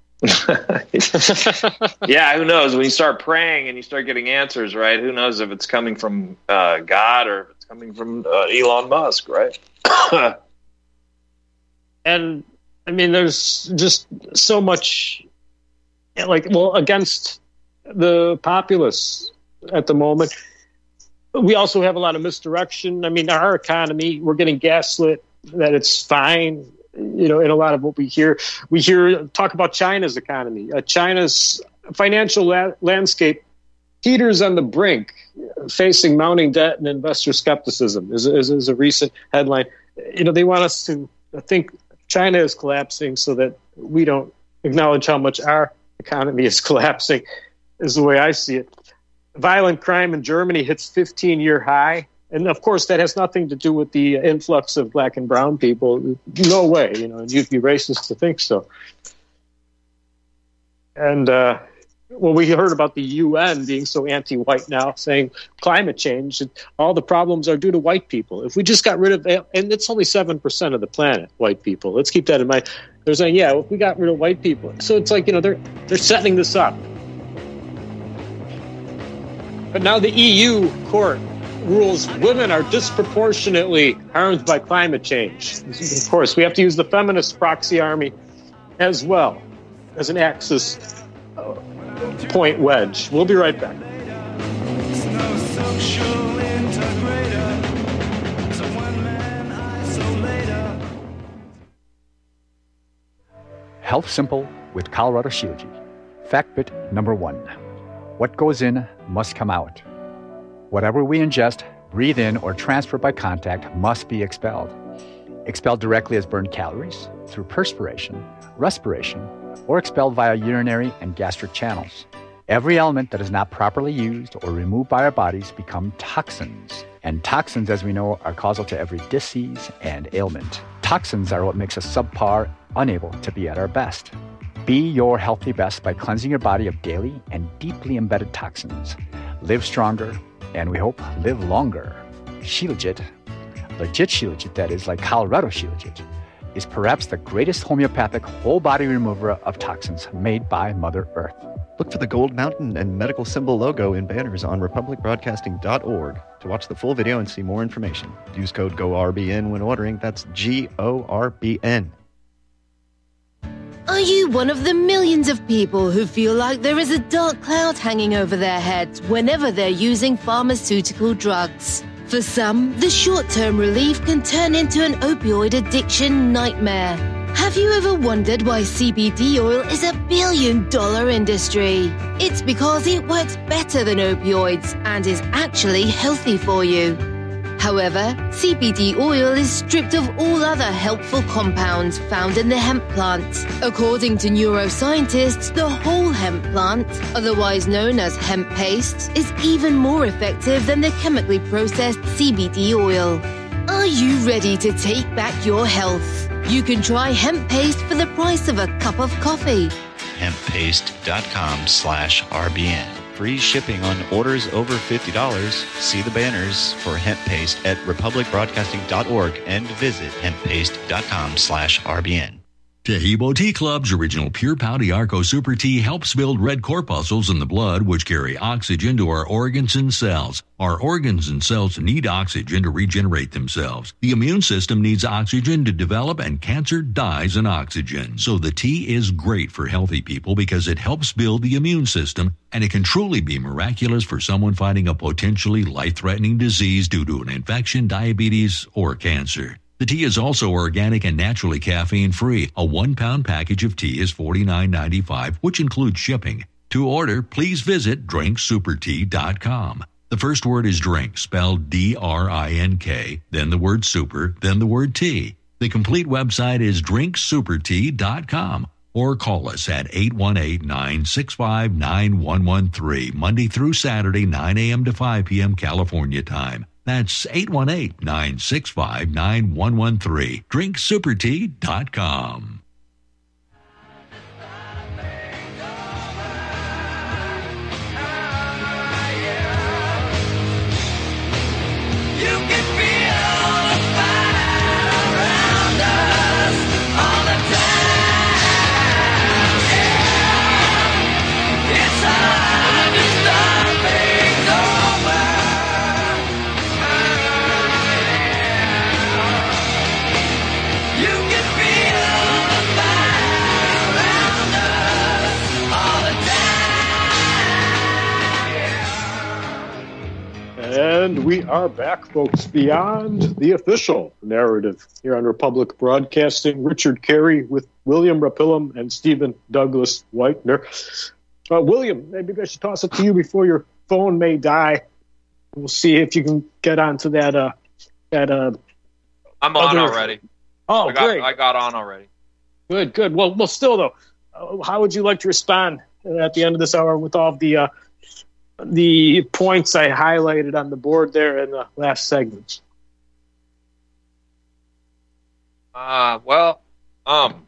Yeah, who knows? When you start praying and you start getting answers, right? Who knows if it's coming from uh, God or if it's coming from uh, Elon Musk, right? And I mean, there's just so much. Like, well, against the populace at the moment. We also have a lot of misdirection. I mean, our economy, we're getting gaslit that it's fine. You know, in a lot of what we hear, we hear talk about China's economy. Uh, China's financial la- landscape teeters on the brink, facing mounting debt and investor skepticism is, is, is a recent headline. You know, they want us to think China is collapsing so that we don't acknowledge how much our economy is collapsing, is the way I see it. Violent crime in Germany hits fifteen-year high. And, of course, that has nothing to do with the influx of black and brown people. No way. You know, and you'd be racist to think so. And, uh, well, we heard about the U N being so anti-white now, saying climate change, all the problems are due to white people. If we just got rid of that, and it's only seven percent of the planet, white people. Let's keep that in mind. They're saying, yeah, if we got rid of white people. So it's like, you know, they're they're setting this up. But now the E U court rules women are disproportionately harmed by climate change. Of course, we have to use the feminist proxy army as well as an axis uh, point wedge. We'll be right back. Health Simple with Colorado Shilajit. Fact bit number one. What goes in must come out. Whatever we ingest, breathe in, or transfer by contact must be expelled. Expelled directly as burned calories, through perspiration, respiration, or expelled via urinary and gastric channels. Every element that is not properly used or removed by our bodies become toxins. And toxins, as we know, are causal to every disease and ailment. Toxins are what makes us subpar, unable to be at our best. Be your healthy best by cleansing your body of daily and deeply embedded toxins. Live stronger, and we hope live longer. Shilajit, legit Shilajit, that is, like Colorado Shilajit, is perhaps the greatest homeopathic whole-body remover of toxins made by Mother Earth. Look for the Gold Mountain and medical symbol logo in banners on republic broadcasting dot org to watch the full video and see more information. Use code G O R B N when ordering. That's G O R B N. Are you one of the millions of people who feel like there is a dark cloud hanging over their heads whenever they're using pharmaceutical drugs? For some, the short-term relief can turn into an opioid addiction nightmare. Have you ever wondered why C B D oil is a billion-dollar industry? It's because it works better than opioids and is actually healthy for you. However, C B D oil is stripped of all other helpful compounds found in the hemp plant. According to neuroscientists, the whole hemp plant, otherwise known as hemp paste, is even more effective than the chemically processed C B D oil. Are you ready to take back your health? You can try hemp paste for the price of a cup of coffee. hemppaste.com slash RBN. Free shipping on orders over fifty dollars. See the banners for hemp paste at republic broadcasting dot org and visit hemppaste.com slash RBN. Tahibo Tea Club's original Pure Pouty Arco Super Tea helps build red corpuscles in the blood, which carry oxygen to our organs and cells. Our organs and cells need oxygen to regenerate themselves. The immune system needs oxygen to develop, and cancer dies in oxygen. So the tea is great for healthy people because it helps build the immune system, and it can truly be miraculous for someone fighting a potentially life-threatening disease due to an infection, diabetes, or cancer. The tea is also organic and naturally caffeine-free. A one-pound package of tea is forty-nine ninety-five, which includes shipping. To order, please visit drink super tea dot com. The first word is drink, spelled D R I N K, then the word super, then the word tea. The complete website is drink super tea dot com. Or call us at eight one eight, nine six five, nine one one three, Monday through Saturday, nine a.m. to five p.m. California time. That's eight one eight, nine six five, nine one one three. drink super tea dot com. And we are back, folks, beyond the official narrative here on Republic Broadcasting. Richard Carey with William Rapillum and Stephen Douglas Whitener. Uh, William, maybe I should toss it to you before your phone may die. We'll see if you can get onto that. Uh, that uh, I'm on other... already. Oh, I got, great. I got on already. Good, good. Well, well, still, though, uh, how would you like to respond at the end of this hour with all of the uh, the points I highlighted on the board there in the last segment? Uh, well, um,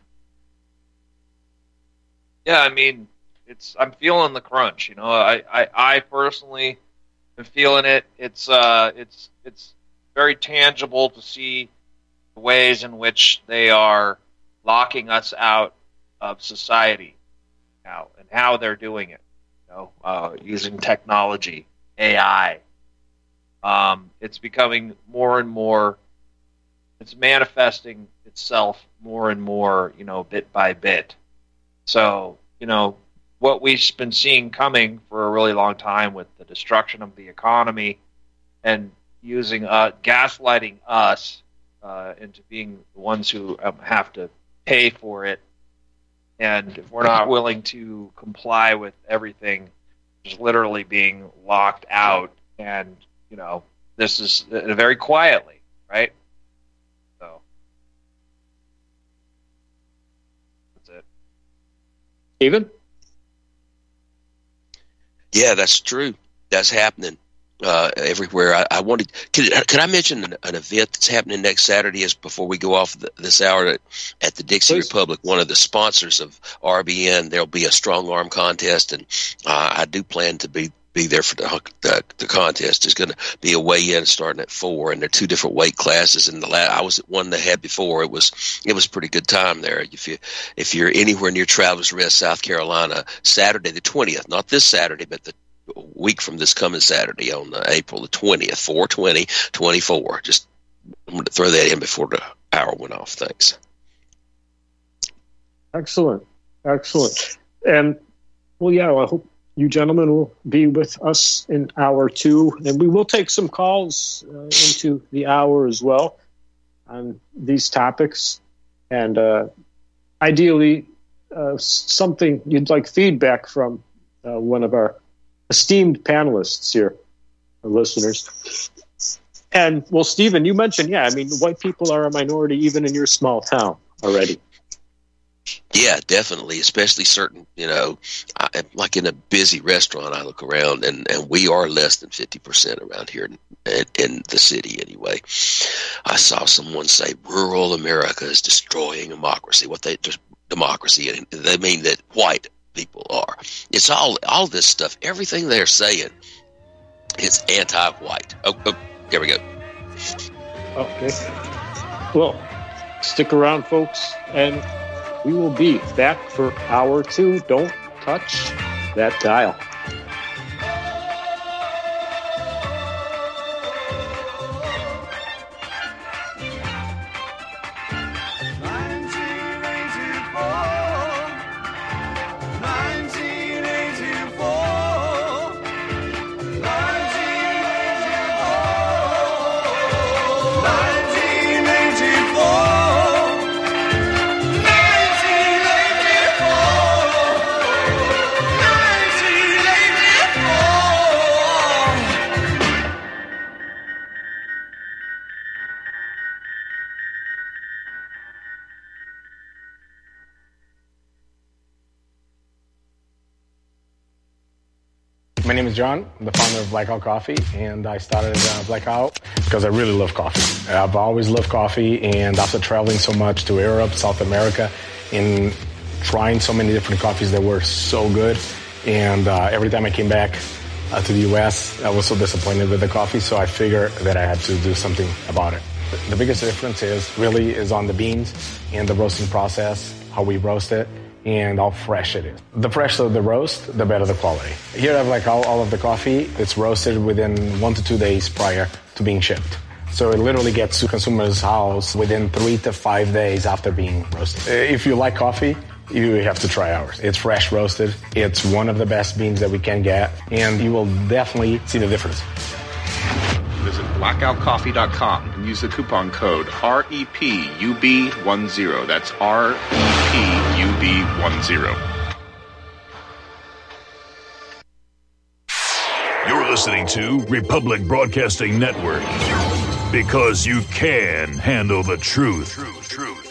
yeah, I mean, it's, I'm feeling the crunch, you know, I, I, I personally am feeling it. It's, uh, it's, it's very tangible to see the ways in which they are locking us out of society now and how they're doing it. Know, uh, using technology, A I. Um, it's becoming more and more, it's manifesting itself more and more, you know, bit by bit. So, you know, what we've been seeing coming for a really long time with the destruction of the economy and using, uh, gaslighting us uh, into being the ones who um, have to pay for it, And if we're not willing to comply with everything, just literally being locked out, and, you know, this is uh, very quietly, right? So, that's it. Steven? Yeah, that's true. That's happening uh, everywhere. I, I wanted. Could, could I mention an, an event that's happening next Saturday? Is before we go off the, this hour at, at the Dixie Please. Republic, one of the sponsors of R B N. There'll be a strong arm contest, and uh, I do plan to be. be there for the, the, the contest. There's going to be a weigh-in starting at four, and there are two different weight classes. And the la- I was at one they had before. It was it was a pretty good time there. If you if you're anywhere near Travelers Rest, South Carolina, Saturday the twentieth, not this Saturday, but the week from this coming Saturday on uh, April the twentieth, four twenty twenty-four. Just I'm going to throw that in before the hour went off. Thanks. Excellent, excellent, and well, yeah, I hope you gentlemen will be with us in hour two, and we will take some calls uh, into the hour as well on these topics. And uh, ideally, uh, something you'd like feedback from uh, one of our esteemed panelists here, our listeners. And, well, Stephen, you mentioned, yeah, I mean, white people are a minority even in your small town already. Yeah, definitely, especially certain, you know, I, like in a busy restaurant, I look around, and, and we are less than fifty percent around here in, in, in the city anyway. I saw someone say rural America is destroying democracy. What they just democracy, and they mean that white people are. It's all, all this stuff, everything they're saying is anti-white. Oh, oh, there we go. Okay. Well, stick around, folks, and we will be back for hour two. Don't touch that dial. My name is John. I'm the founder of Blackout Coffee, and I started uh, Blackout because I really love coffee. I've always loved coffee, and after traveling so much to Europe, South America, and trying so many different coffees that were so good, and uh, every time I came back uh, to the U S, I was so disappointed with the coffee, so I figured that I had to do something about it. The biggest difference is really is on the beans and the roasting process, how we roast it, and how fresh it is. The fresher the roast, the better the quality. Here I have like all, all of the coffee. It's roasted within one to two days prior to being shipped. So it literally gets to consumer's house within three to five days after being roasted. If you like coffee, you have to try ours. It's fresh roasted. It's one of the best beans that we can get, and you will definitely see the difference. Visit blackout coffee dot com and use the coupon code R E P U B ten. That's R E P U B ten. You're listening to Republic Broadcasting Network, because you can handle the truth. Truth, truth.